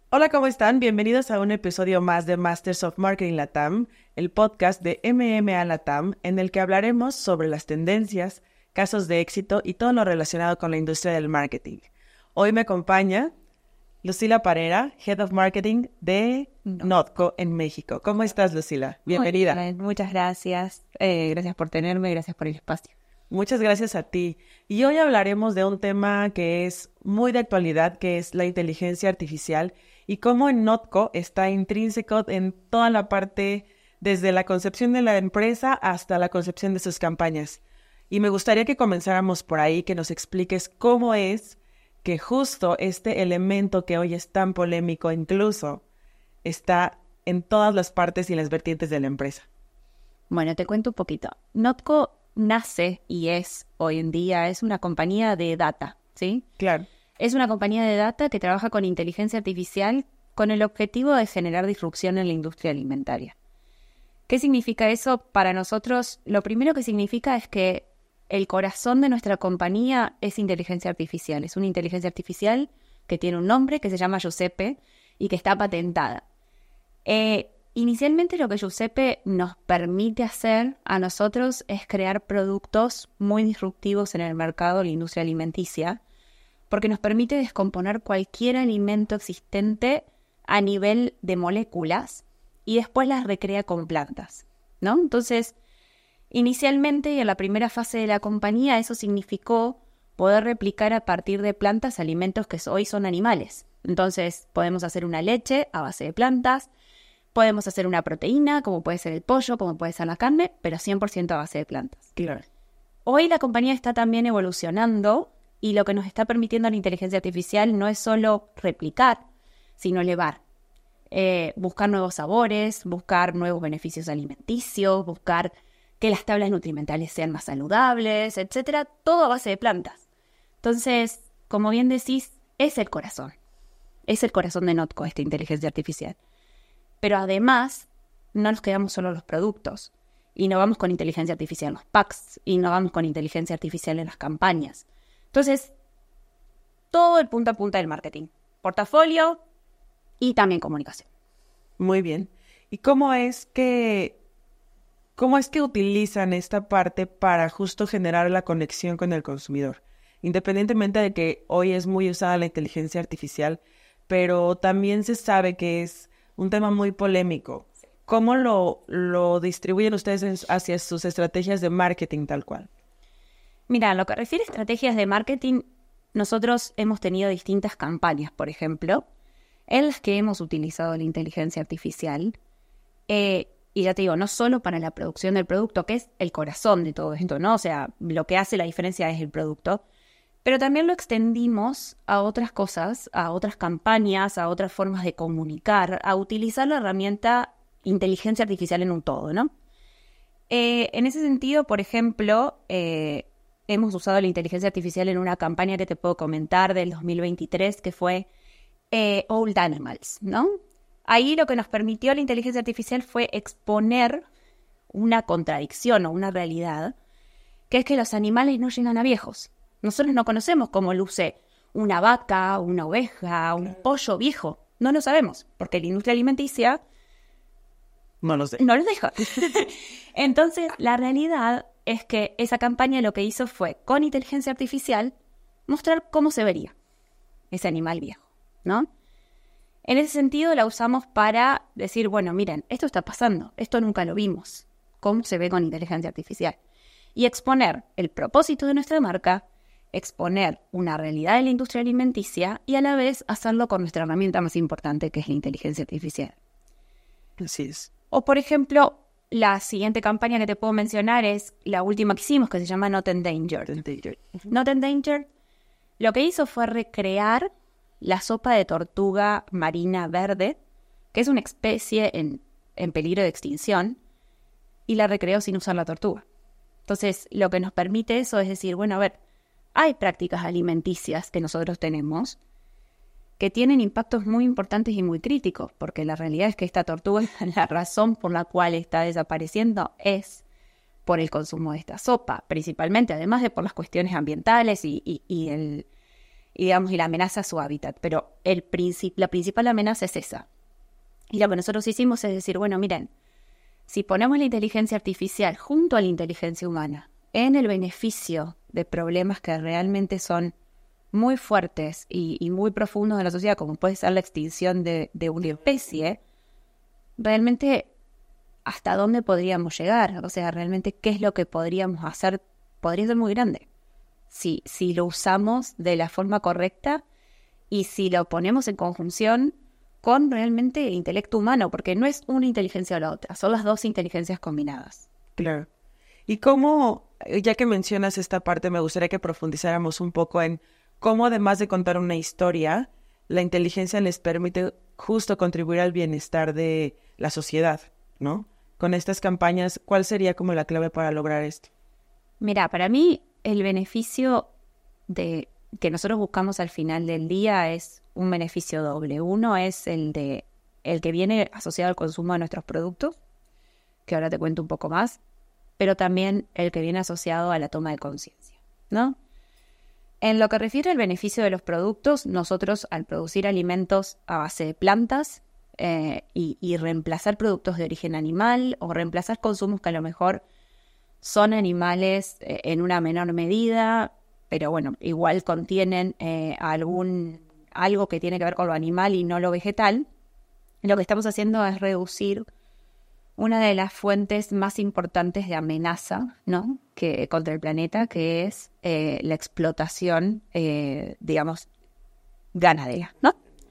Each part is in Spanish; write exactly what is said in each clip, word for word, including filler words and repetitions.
Hola, ¿cómo están? Bienvenidos a un episodio más de Masters of Marketing Latam, el podcast de M M A Latam, en el que hablaremos sobre las tendencias, casos de éxito y todo lo relacionado con la industria del marketing. Hoy me acompaña Lucila Parera, Head of Marketing de No. Notco en México. ¿Cómo estás, Lucila? Bienvenida. Muy bien, muchas gracias. Eh, gracias por tenerme, gracias por el espacio. Muchas gracias a ti. Y hoy hablaremos de un tema que es muy de actualidad, que es la inteligencia artificial y cómo en Notco está intrínseco en toda la parte, desde la concepción de la empresa hasta la concepción de sus campañas. Y me gustaría que comenzáramos por ahí, que nos expliques cómo es que justo este elemento que hoy es tan polémico incluso está en todas las partes y las vertientes de la empresa. Bueno, te cuento un poquito. Notco nace y es, hoy en día, es una compañía de data, ¿sí? Claro. Es una compañía de data que trabaja con inteligencia artificial con el objetivo de generar disrupción en la industria alimentaria. ¿Qué significa eso para nosotros? Lo primero que significa es que el corazón de nuestra compañía es inteligencia artificial. Es una inteligencia artificial que tiene un nombre que se llama Giuseppe y que está patentada. Eh, inicialmente lo que Giuseppe nos permite hacer a nosotros es crear productos muy disruptivos en el mercado de la industria alimenticia, porque nos permite descomponer cualquier alimento existente a nivel de moléculas y después las recrea con plantas, ¿no? Entonces, inicialmente y en la primera fase de la compañía eso significó poder replicar a partir de plantas alimentos que hoy son animales. Entonces, podemos hacer una leche a base de plantas, podemos hacer una proteína, como puede ser el pollo, como puede ser la carne, pero cien por ciento a base de plantas. Claro. Hoy la compañía está también evolucionando y lo que nos está permitiendo la inteligencia artificial no es solo replicar, sino elevar. Eh, buscar nuevos sabores, buscar nuevos beneficios alimenticios, buscar que las tablas nutrimentales sean más saludables, etcétera, todo a base de plantas. Entonces, como bien decís, es el corazón. Es el corazón de Notco, esta inteligencia artificial. Pero además, no nos quedamos solo en los productos. Innovamos con inteligencia artificial en los packs, innovamos con inteligencia artificial en las campañas. Entonces, todo el punta a punta del marketing. Portafolio y también comunicación. Muy bien. ¿Y cómo es que, cómo es que utilizan esta parte para justo generar la conexión con el consumidor? Independientemente de que hoy es muy usada la inteligencia artificial, pero también se sabe que es un tema muy polémico. ¿Cómo lo, lo distribuyen ustedes hacia sus estrategias de marketing tal cual? Mira, en lo que refiere a estrategias de marketing, nosotros hemos tenido distintas campañas, por ejemplo, en las que hemos utilizado la inteligencia artificial. Eh, y ya te digo, no solo para la producción del producto, que es el corazón de todo esto, ¿no? O sea, lo que hace la diferencia es el producto, pero también lo extendimos a otras cosas, a otras campañas, a otras formas de comunicar, a utilizar la herramienta inteligencia artificial en un todo, ¿no? Eh, en ese sentido, por ejemplo, eh, hemos usado la inteligencia artificial en una campaña que te puedo comentar del dos mil veintitrés, que fue eh, Old Animals, ¿no? Ahí lo que nos permitió la inteligencia artificial fue exponer una contradicción o una realidad, que es que los animales no llegan a viejos. Nosotros no conocemos cómo luce una vaca, una oveja, un pollo viejo. No lo sabemos, porque la industria alimenticia No lo sé. no los deja. Entonces, la realidad es que esa campaña lo que hizo fue, con inteligencia artificial, mostrar cómo se vería ese animal viejo, ¿no? En ese sentido la usamos para decir, bueno, miren, esto está pasando, esto nunca lo vimos, cómo se ve con inteligencia artificial. Y exponer el propósito de nuestra marca, exponer una realidad de la industria alimenticia y a la vez hacerlo con nuestra herramienta más importante, que es la inteligencia artificial. Así es. O, por ejemplo, la siguiente campaña que te puedo mencionar es la última que hicimos, que se llama Not Endangered. Endangered. Not Endangered lo que hizo fue recrear la sopa de tortuga marina verde, que es una especie en, en peligro de extinción, y la recreó sin usar la tortuga. Entonces, lo que nos permite eso es decir, bueno, a ver, hay prácticas alimenticias que nosotros tenemos que tienen impactos muy importantes y muy críticos, porque la realidad es que esta tortuga, la razón por la cual está desapareciendo es por el consumo de esta sopa, principalmente, además de por las cuestiones ambientales y, y, y, el, y, digamos, y la amenaza a su hábitat, pero el princip- la principal amenaza es esa. Y lo que nosotros hicimos es decir, bueno, miren, si ponemos la inteligencia artificial junto a la inteligencia humana en el beneficio de problemas que realmente son muy fuertes y, y muy profundos en la sociedad, como puede ser la extinción de, de una especie, realmente hasta dónde podríamos llegar, o sea, realmente qué es lo que podríamos hacer, podría ser muy grande. Si, si lo usamos de la forma correcta y si lo ponemos en conjunción con realmente el intelecto humano, porque no es una inteligencia o la otra, son las dos inteligencias combinadas. Claro. Y cómo, ya que mencionas esta parte, me gustaría que profundizáramos un poco en cómo, además de contar una historia, la inteligencia les permite justo contribuir al bienestar de la sociedad, ¿no? Con estas campañas, ¿cuál sería como la clave para lograr esto? Mira, para mí el beneficio de que nosotros buscamos al final del día es un beneficio doble. Uno es el de el que viene asociado al consumo de nuestros productos, que ahora te cuento un poco más, pero también el que viene asociado a la toma de conciencia, ¿no? En lo que refiere al beneficio de los productos, nosotros al producir alimentos a base de plantas eh, y, y reemplazar productos de origen animal o reemplazar consumos que a lo mejor son animales eh, en una menor medida, pero bueno, igual contienen eh, algún algo que tiene que ver con lo animal y no lo vegetal, lo que estamos haciendo es reducir una de las fuentes más importantes de amenaza, ¿no?, que contra el planeta, que es eh, la explotación, eh, digamos, ganadera, ¿no?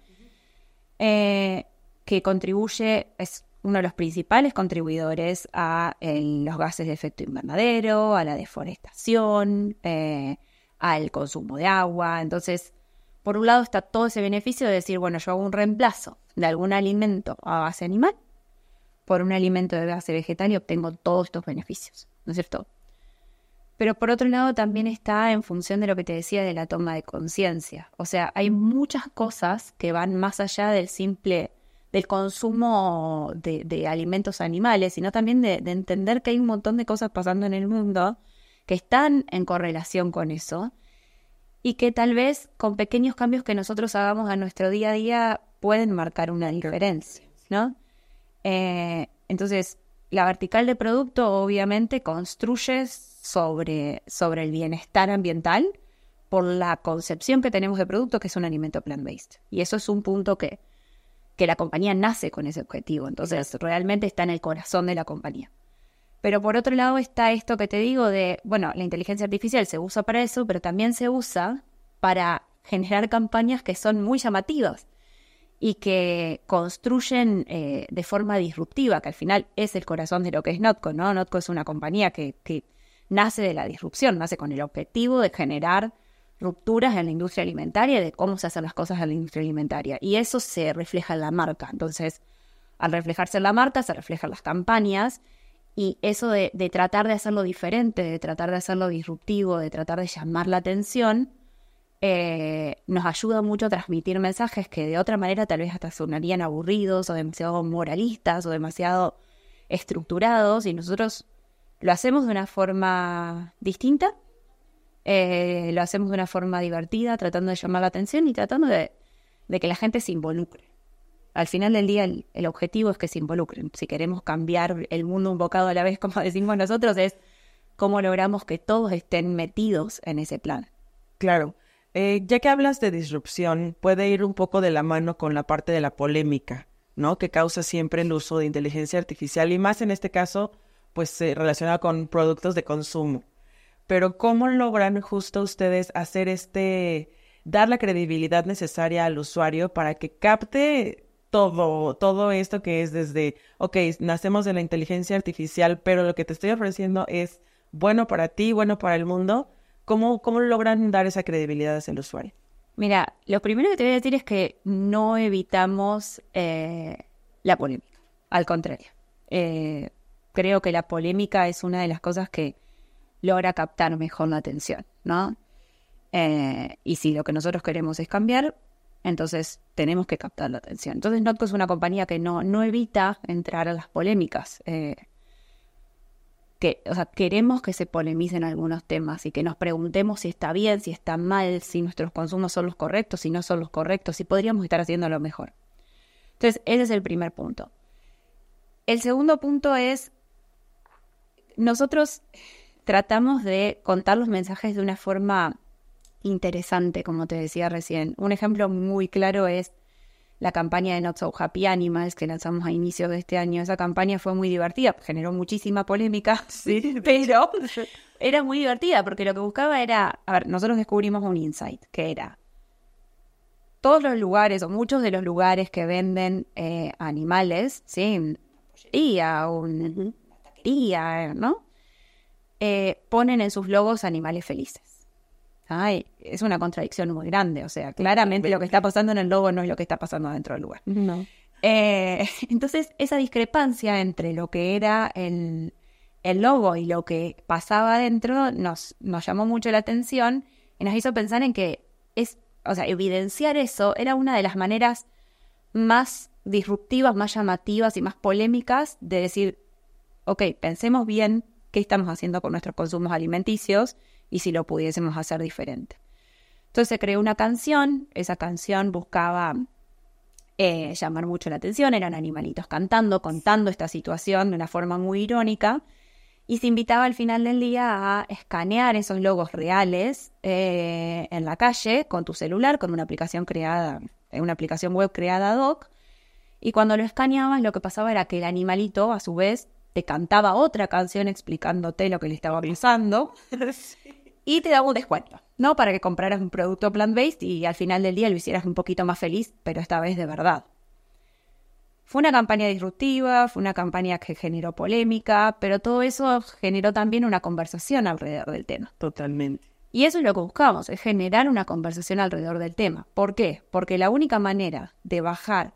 Eh, que contribuye, es uno de los principales contribuidores a el, los gases de efecto invernadero, a la deforestación, eh, al consumo de agua. Entonces, por un lado está todo ese beneficio de decir, bueno, yo hago un reemplazo de algún alimento a base animal por un alimento de base vegetal y obtengo todos estos beneficios, ¿no es cierto? Pero por otro lado también está en función de lo que te decía de la toma de conciencia. O sea, hay muchas cosas que van más allá del simple, del consumo de, de alimentos animales, sino también de, de entender que hay un montón de cosas pasando en el mundo que están en correlación con eso y que tal vez con pequeños cambios que nosotros hagamos a nuestro día a día pueden marcar una diferencia, ¿no? Eh, entonces, la vertical de producto obviamente construye sobre, sobre el bienestar ambiental por la concepción que tenemos de producto, que es un alimento plant-based. Y eso es un punto que, que la compañía nace con ese objetivo. Entonces, realmente está en el corazón de la compañía. Pero por otro lado está esto que te digo de, bueno, la inteligencia artificial se usa para eso, pero también se usa para generar campañas que son muy llamativas y que construyen eh, de forma disruptiva, que al final es el corazón de lo que es Notco, ¿no? Notco es una compañía que, que nace de la disrupción, nace con el objetivo de generar rupturas en la industria alimentaria, de cómo se hacen las cosas en la industria alimentaria. Y eso se refleja en la marca. Entonces, al reflejarse en la marca, se reflejan las campañas. Y eso de, de tratar de hacerlo diferente, de tratar de hacerlo disruptivo, de tratar de llamar la atención, eh, nos ayuda mucho a transmitir mensajes que de otra manera tal vez hasta sonarían aburridos o demasiado moralistas o demasiado estructurados. Y nosotros lo hacemos de una forma distinta, eh, lo hacemos de una forma divertida, tratando de llamar la atención y tratando de, de que la gente se involucre. Al final del día el, el objetivo es que se involucren. Si queremos cambiar el mundo un bocado a la vez, como decimos nosotros, es cómo logramos que todos estén metidos en ese plan. Claro. Eh, ya que hablas de disrupción, puede ir un poco de la mano con la parte de la polémica, ¿no?, que causa siempre el uso de inteligencia artificial y más en este caso, pues eh, relacionado con productos de consumo. Pero ¿cómo logran justo ustedes hacer este, dar la credibilidad necesaria al usuario para que capte todo, todo esto que es desde, ok, nacemos de la inteligencia artificial, pero lo que te estoy ofreciendo es bueno para ti, bueno para el mundo? ¿Cómo, cómo logran dar esa credibilidad hacia el usuario? Mira, lo primero que te voy a decir es que no evitamos eh, la polémica. Al contrario. Eh, creo que la polémica es una de las cosas que logra captar mejor la atención, ¿no? Eh, y si lo que nosotros queremos es cambiar, entonces tenemos que captar la atención. Entonces Notco es una compañía que no, no evita entrar a las polémicas. Eh, que, o sea, queremos que se polemicen algunos temas y que nos preguntemos si está bien, si está mal, si nuestros consumos son los correctos, si no son los correctos, si podríamos estar haciéndolo mejor. Entonces, ese es el primer punto. El segundo punto es, nosotros tratamos de contar los mensajes de una forma interesante, como te decía recién. Un ejemplo muy claro es la campaña de Not So Happy Animals que lanzamos a inicios de este año. Esa campaña fue muy divertida, generó muchísima polémica, sí, pero era muy divertida porque lo que buscaba era, a ver, nosotros descubrimos un insight, que era todos los lugares o muchos de los lugares que venden eh, animales, ¿sí? Una pollería, una taquería, ¿no? Eh, ponen en sus logos animales felices. Ay, es una contradicción muy grande, o sea, claramente lo que está pasando en el logo no es lo que está pasando dentro del lugar. No. Eh, entonces, esa discrepancia entre lo que era el, el logo y lo que pasaba adentro nos, nos llamó mucho la atención y nos hizo pensar en que es, o sea, evidenciar eso era una de las maneras más disruptivas, más llamativas y más polémicas de decir, ok, pensemos bien qué estamos haciendo con nuestros consumos alimenticios y si lo pudiésemos hacer diferente. Entonces se creó una canción, esa canción buscaba eh, llamar mucho la atención, eran animalitos cantando, contando esta situación de una forma muy irónica, y se invitaba al final del día a escanear esos logos reales eh, en la calle con tu celular, con una aplicación creada, una aplicación web creada ad hoc, y cuando lo escaneabas lo que pasaba era que el animalito a su vez te cantaba otra canción explicándote lo que le estaba pasando y te daba un descuento, ¿no? Para que compraras un producto plant-based y al final del día lo hicieras un poquito más feliz, pero esta vez de verdad. Fue una campaña disruptiva, fue una campaña que generó polémica, pero todo eso generó también una conversación alrededor del tema. Totalmente. Y eso es lo que buscamos, es generar una conversación alrededor del tema. ¿Por qué? Porque la única manera de bajar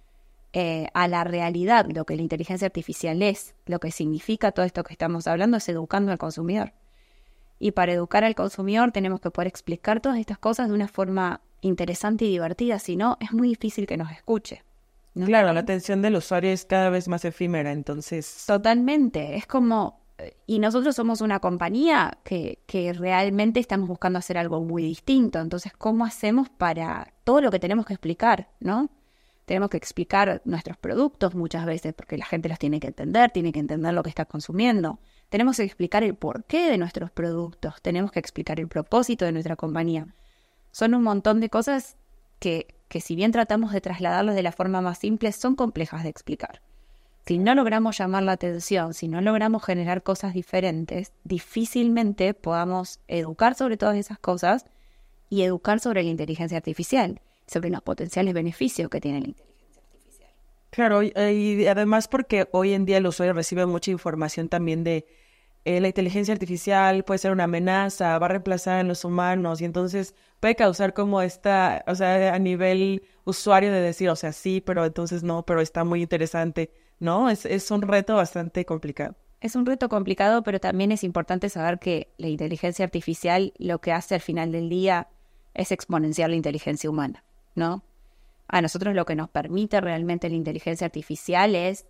Eh, a la realidad lo que la inteligencia artificial es, lo que significa todo esto que estamos hablando, es educando al consumidor. Y para educar al consumidor tenemos que poder explicar todas estas cosas de una forma interesante y divertida, si no, es muy difícil que nos escuche, ¿no? Claro, la atención del usuario es cada vez más efímera, entonces... Totalmente, es como... Y nosotros somos una compañía que, que realmente estamos buscando hacer algo muy distinto, entonces, ¿cómo hacemos para todo lo que tenemos que explicar, ¿no? Tenemos que explicar nuestros productos muchas veces porque la gente los tiene que entender, tiene que entender lo que está consumiendo. Tenemos que explicar el porqué de nuestros productos, tenemos que explicar el propósito de nuestra compañía. Son un montón de cosas que, que si bien tratamos de trasladarlos de la forma más simple, son complejas de explicar. Si no logramos llamar la atención, si no logramos generar cosas diferentes, difícilmente podamos educar sobre todas esas cosas y educar sobre la inteligencia artificial, sobre los potenciales beneficios que tiene la inteligencia artificial. Claro, y, y además porque hoy en día el usuario recibe mucha información también de eh, la inteligencia artificial puede ser una amenaza, va a reemplazar a los humanos y entonces puede causar como esta, o sea, a nivel usuario de decir, o sea, sí, pero entonces no, pero está muy interesante, ¿no? Es, es un reto bastante complicado. Es un reto complicado, pero también es importante saber que la inteligencia artificial lo que hace al final del día es exponenciar la inteligencia humana, ¿no? A nosotros lo que nos permite realmente la inteligencia artificial es,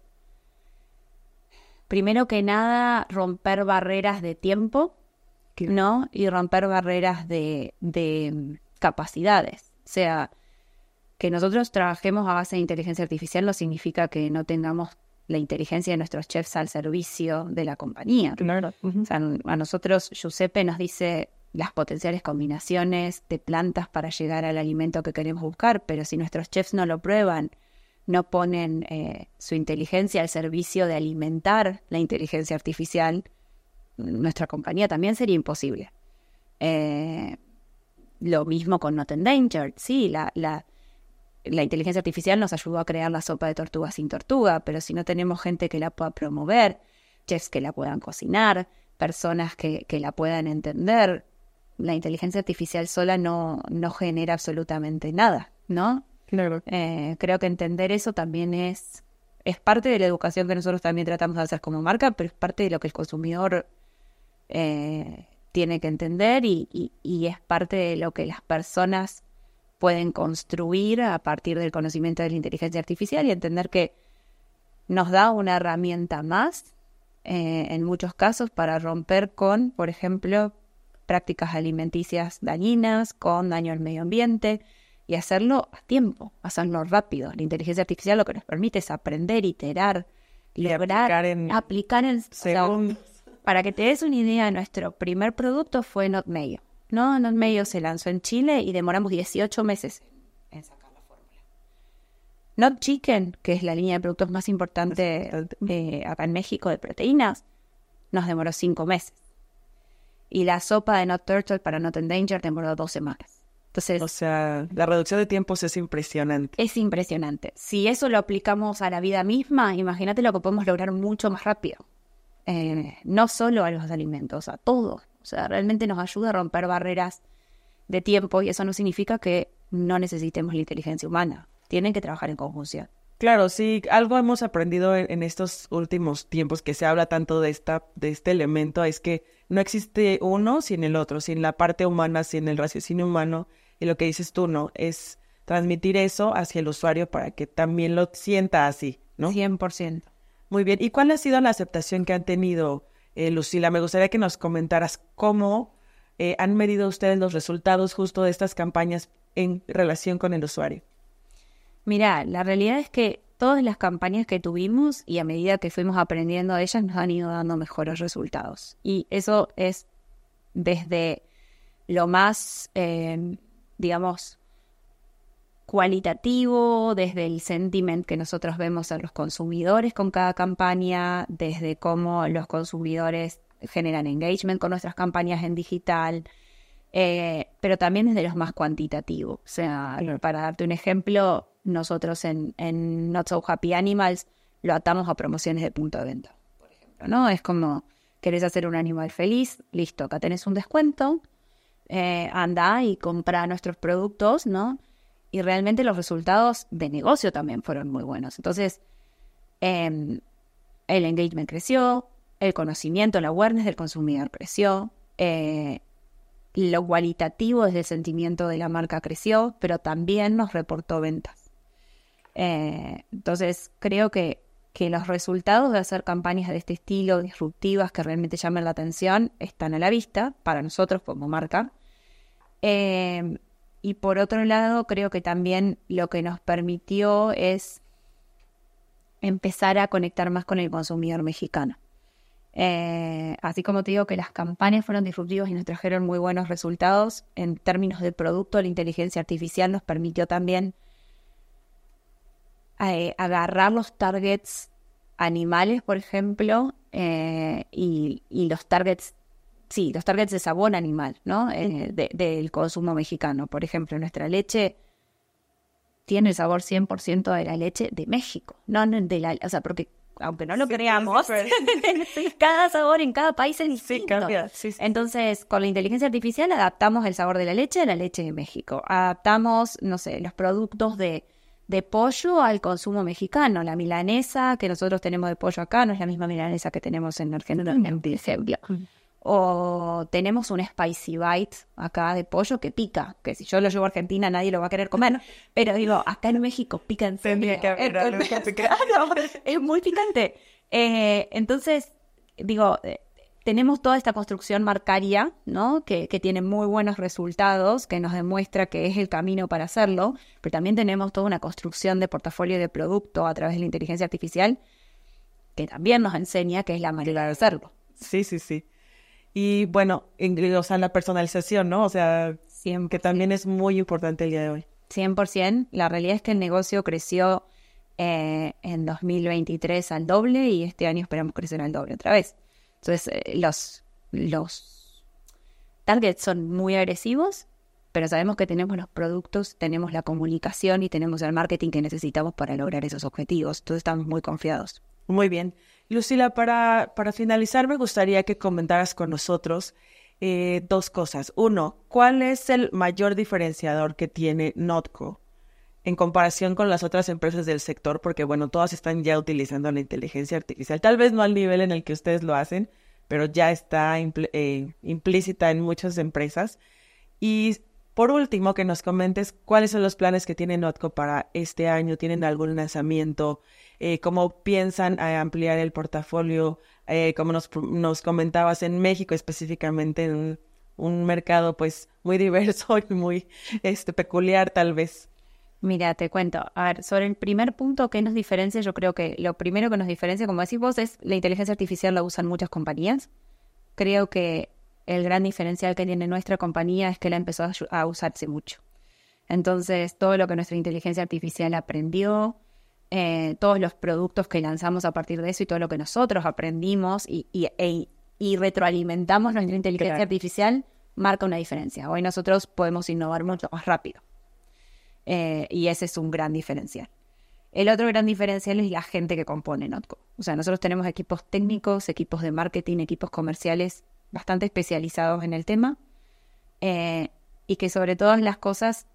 primero que nada, romper barreras de tiempo, ¿no? Y romper barreras de, de capacidades. O sea, que nosotros trabajemos a base de inteligencia artificial no significa que no tengamos la inteligencia de nuestros chefs al servicio de la compañía. Claro. Uh-huh. O sea, a nosotros Giuseppe nos dice las potenciales combinaciones de plantas para llegar al alimento que queremos buscar, pero si nuestros chefs no lo prueban, no ponen eh, su inteligencia al servicio de alimentar la inteligencia artificial, nuestra compañía también sería imposible. Eh, lo mismo con Not Endangered, sí, la, la, la inteligencia artificial nos ayudó a crear la sopa de tortuga sin tortuga, pero si no tenemos gente que la pueda promover, chefs que la puedan cocinar, personas que, que la puedan entender, la inteligencia artificial sola no, no genera absolutamente nada, ¿no? Claro. Eh, creo que entender eso también es, es parte de la educación que nosotros también tratamos de hacer como marca, pero es parte de lo que el consumidor eh, tiene que entender y, y, y es parte de lo que las personas pueden construir a partir del conocimiento de la inteligencia artificial y entender que nos da una herramienta más eh, en muchos casos para romper con, por ejemplo, prácticas alimenticias dañinas, con daño al medio ambiente, y hacerlo a tiempo, hacerlo rápido. La inteligencia artificial lo que nos permite es aprender, iterar, Y lograr, aplicar en aplicar en... o sea, segundos. para que te des una idea, nuestro primer producto fue Not Mayo, ¿no? Not Mayo se lanzó en Chile y demoramos dieciocho meses en, en sacar la fórmula. Not Chicken, que es la línea de productos más importante eh, acá en México de proteínas, nos demoró cinco meses. Y la sopa de Not Turtle para Not Endanger demoró dos semanas. Entonces, O sea, la reducción de tiempos es impresionante. es impresionante. Si eso lo aplicamos a la vida misma, imagínate lo que podemos lograr mucho más rápido. Eh, no solo a los alimentos, a todo. O sea, realmente nos ayuda a romper barreras de tiempo y eso no significa que no necesitemos la inteligencia humana. Tienen que trabajar en conjunción. Claro, sí, algo hemos aprendido en, en estos últimos tiempos que se habla tanto de esta, de este elemento, es que no existe uno sin el otro, sin la parte humana, sin el raciocinio humano, y lo que dices tú, ¿no? Es transmitir eso hacia el usuario para que también lo sienta así, ¿no? cien por ciento. Muy bien, ¿y cuál ha sido la aceptación que han tenido, eh, Lucila? Me gustaría que nos comentaras cómo eh, han medido ustedes los resultados justo de estas campañas en relación con el usuario. Mira, la realidad es que todas las campañas que tuvimos y a medida que fuimos aprendiendo de ellas nos han ido dando mejores resultados. Y eso es desde lo más, eh, digamos, cualitativo, desde el sentiment que nosotros vemos en los consumidores con cada campaña, desde cómo los consumidores generan engagement con nuestras campañas en digital, eh, pero también desde los más cuantitativos. O sea, para darte un ejemplo, nosotros en, en Not So Happy Animals lo atamos a promociones de punto de venta, por ejemplo, ¿no? Es como, ¿querés hacer un animal feliz? Listo, acá tenés un descuento, eh, anda y compra nuestros productos, ¿no? Y realmente los resultados de negocio también fueron muy buenos. Entonces, eh, el engagement creció, el conocimiento, la awareness del consumidor creció, eh, lo cualitativo desde el sentimiento de la marca creció, pero también nos reportó ventas. Eh, entonces, creo que, que los resultados de hacer campañas de este estilo, disruptivas, que realmente llamen la atención, están a la vista para nosotros como marca. Eh, y por otro lado, creo que también lo que nos permitió es empezar a conectar más con el consumidor mexicano. Eh, así como te digo que las campañas fueron disruptivas y nos trajeron muy buenos resultados, en términos de producto, la inteligencia artificial nos permitió también eh, agarrar los targets animales, por ejemplo, eh, y, y los targets, sí, los targets de sabor animal, ¿no? Eh, de, del consumo mexicano. Por ejemplo, nuestra leche tiene el sabor cien por ciento de la leche de México, no de la, o sea, porque aunque no lo sí, creamos, sí, cada sabor en cada país es distinto. Sí, cambia. Sí, sí. Entonces, con la inteligencia artificial adaptamos el sabor de la leche a la leche de México. Adaptamos, no sé, los productos de, de pollo al consumo mexicano. La milanesa que nosotros tenemos de pollo acá no es la misma milanesa que tenemos en Argentina, por ejemplo. O tenemos un spicy bite acá de pollo que pica, que si yo lo llevo a Argentina nadie lo va a querer comer, pero digo, acá en México pica en serio. Tendría que haber algo que picar. Claro, es muy picante. Eh, entonces, digo, eh, tenemos toda esta construcción marcaria, ¿no? Que, que tiene muy buenos resultados, que nos demuestra que es el camino para hacerlo, pero también tenemos toda una construcción de portafolio de producto a través de la inteligencia artificial que también nos enseña que es la manera de hacerlo. Sí, sí, sí. Y bueno, en, o sea, la personalización, ¿no? O sea, cien por ciento. que también es muy importante el día de hoy. cien por ciento. La realidad es que el negocio creció eh, en dos mil veintitrés al doble y este año esperamos crecer al doble otra vez. Entonces, eh, los, los targets son muy agresivos, pero sabemos que tenemos los productos, tenemos la comunicación y tenemos el marketing que necesitamos para lograr esos objetivos. Entonces, estamos muy confiados. Muy bien. Lucila, para, para finalizar, me gustaría que comentaras con nosotros eh, dos cosas. Uno, ¿cuál es el mayor diferenciador que tiene Notco en comparación con las otras empresas del sector? Porque, bueno, todas están ya utilizando la inteligencia artificial. Tal vez no al nivel en el que ustedes lo hacen, pero ya está impl- eh, implícita en muchas empresas. Y Por último, que nos comentes cuáles son los planes que tiene Notco para este año. ¿Tienen algún lanzamiento? Eh, ¿Cómo piensan eh, ampliar el portafolio? Eh, como nos, nos comentabas, en México específicamente, en un, un mercado pues muy diverso y muy este, peculiar tal vez. Mira, te cuento. A ver, sobre el primer punto que nos diferencia, yo creo que lo primero que nos diferencia, como decís vos, es la inteligencia artificial la usan muchas compañías. Creo que el gran diferencial que tiene nuestra compañía es que la empezó a, a usarse mucho. Entonces, todo lo que nuestra inteligencia artificial aprendió, eh, todos los productos que lanzamos a partir de eso y todo lo que nosotros aprendimos y, y, e, y retroalimentamos nuestra inteligencia claro. artificial, marca una diferencia. Hoy nosotros podemos innovar mucho más rápido. Eh, y ese es un gran diferencial. El otro gran diferencial es la gente que compone Notco. O sea, nosotros tenemos equipos técnicos, equipos de marketing, equipos comerciales bastante especializados en el tema eh, y que sobre todas las cosas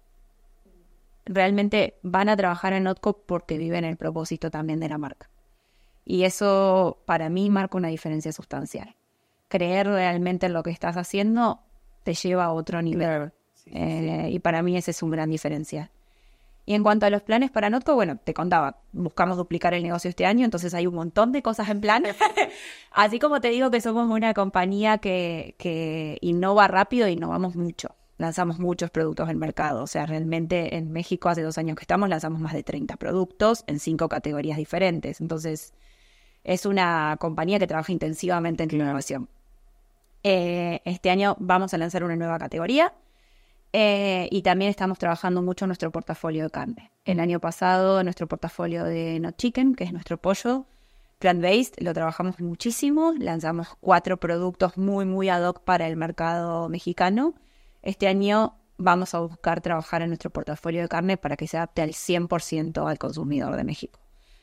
realmente van a trabajar en Notco porque viven el propósito también de la marca. Y eso para mí marca una diferencia sustancial. Creer realmente en lo que estás haciendo te lleva a otro nivel. Sí, eh, sí. Y para mí ese es un gran diferencial. Y en cuanto a los planes para Notco, bueno, te contaba, buscamos duplicar el negocio este año, entonces hay un montón de cosas en plan. Así como te digo que somos una compañía que, que innova rápido, innovamos mucho. Lanzamos muchos productos en mercado. O sea, realmente en México hace dos años que estamos, lanzamos más de treinta productos en cinco categorías diferentes. Entonces, es una compañía que trabaja intensivamente en la innovación. Eh, este año vamos a lanzar una nueva categoría. Eh, y también estamos trabajando mucho en nuestro portafolio de carne. El año pasado, nuestro portafolio de Not Chicken, que es nuestro pollo plant-based, lo trabajamos muchísimo. Lanzamos cuatro productos muy, muy ad hoc para el mercado mexicano. Este año vamos a buscar trabajar en nuestro portafolio de carne para que se adapte al cien por ciento al consumidor de México.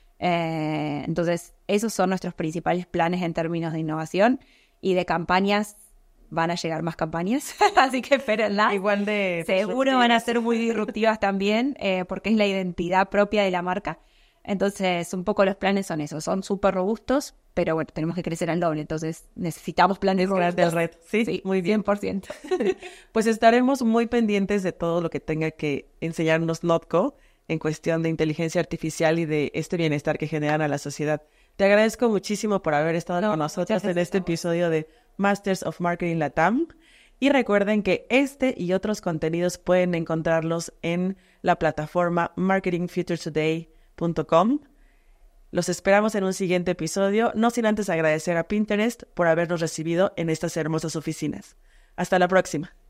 Eh, entonces, esos son nuestros principales planes en términos de innovación y de campañas. Van a llegar más campañas, así que espérenlas. Igual de... Seguro van a ser muy disruptivas también, eh, porque es la identidad propia de la marca. Entonces, un poco los planes son esos. Son súper robustos, pero bueno, tenemos que crecer al doble. Entonces, necesitamos planes robustos. Del red. Sí, sí, muy bien. cien por ciento. Pues estaremos muy pendientes de todo lo que tenga que enseñarnos Notco en cuestión de inteligencia artificial y de este bienestar que generan a la sociedad. Te agradezco muchísimo por haber estado no, con nosotros en este episodio de Masters of Marketing Latam. Y recuerden que este y otros contenidos pueden encontrarlos en la plataforma marketing future today punto com. Los esperamos en un siguiente episodio, no sin antes agradecer a Pinterest por habernos recibido en estas hermosas oficinas. Hasta la próxima.